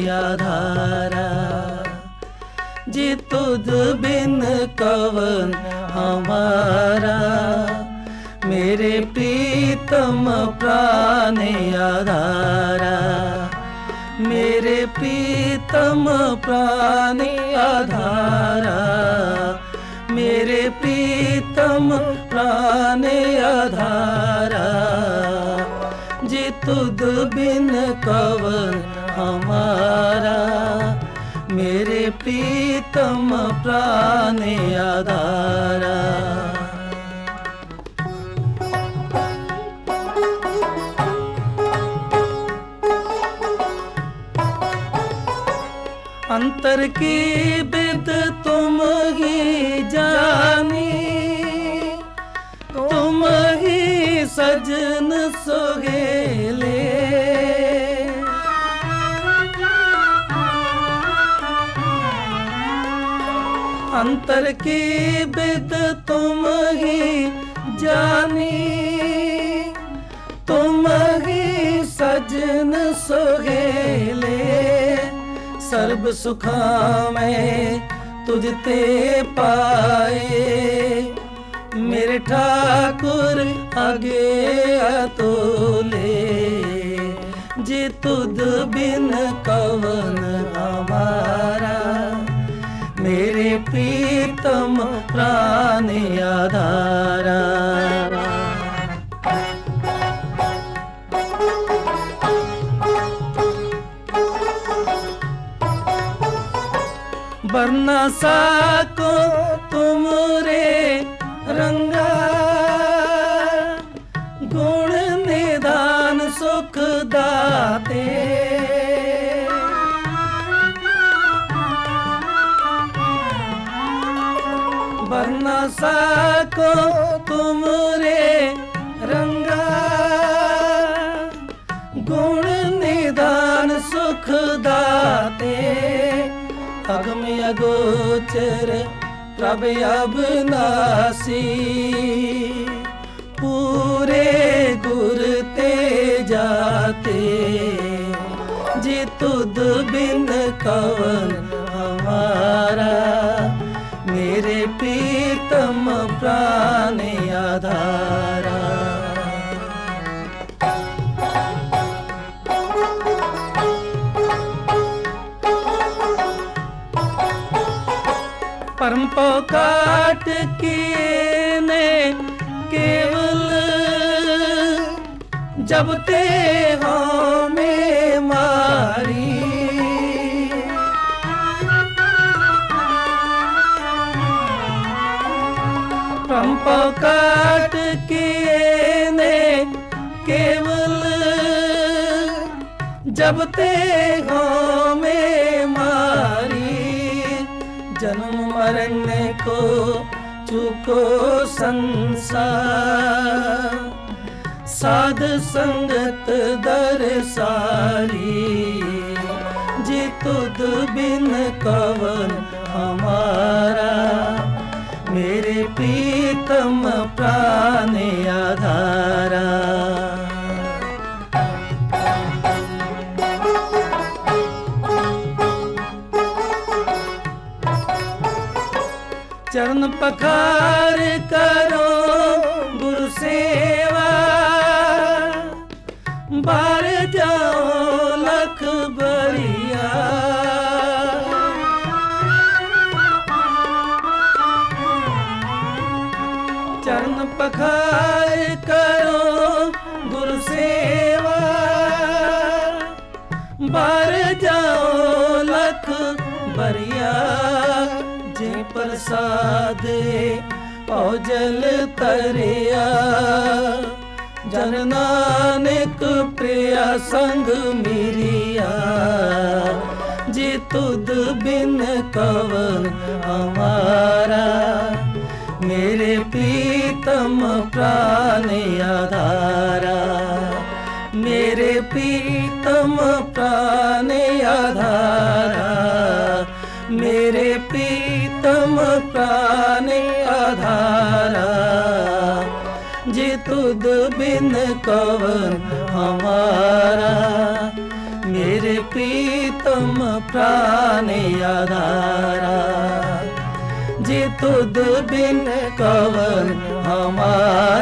आधारा। जी तुझ बिन कवन हमारा, मेरे प्रीतम प्राण आधारा। मेरे प्रीतम प्राण आधारा, मेरे प्रीतम प्राण आधारा। जी तुझ बिन कवन हमारा, मेरे प्रीतम प्राण आधारा। अंतर की बिद तुम ही जानी, तुम ही सजन सोहेले। अंतर की बिद तुम ही जानी, तुम ही सजन सोहेले। सर्ब सुखा में तुझते पाए, मेरे ठाकुर आगे अतोले। जी तुझ बिन कवन हमारा, मेरे प्रीतम प्राण आधारा। वरना साको तुमरे रंगा, गुण निदान सुख दाते। वरना साको तुमरे रंगा, गुण निदान सुख दाते। अगम अगोचर प्रभ अविनाशी, पूरे गुर ते जाते। जी तुझ बिन कवन हमारा, मेरे प्रीतम प्राण आधारा। परम पोकाट किए ने केवल, जब ते हो में मारी। परम पोकाट किए ने केवल, जब ते हो में मारी। जन्म मरण को चुको संसार, साध संगत दरसारी। जी तुझ बिन कवन हमारा, मेरे प्रीतम प्राण आधारा। चरण पखार करो गुरु सेवा, बार जाओ लख बरिया। चरण पखार करो गुरु सेवा, बार जाओ लख बरिया। जे प्रसाद औजल तरिया, जन नानक प्रिया संग मिरिया। जी तुझ बिन कवन हमारा, मेरे प्रीतम प्राण आधारा। मेरे प्रीतम प्राण आधारा, मेरे प्रीतम प्राण आधारा। जी तुझ बिन कवन हमारा, मेरे प्रीतम प्राण आधारा। जे तुद बिन कवन हमारा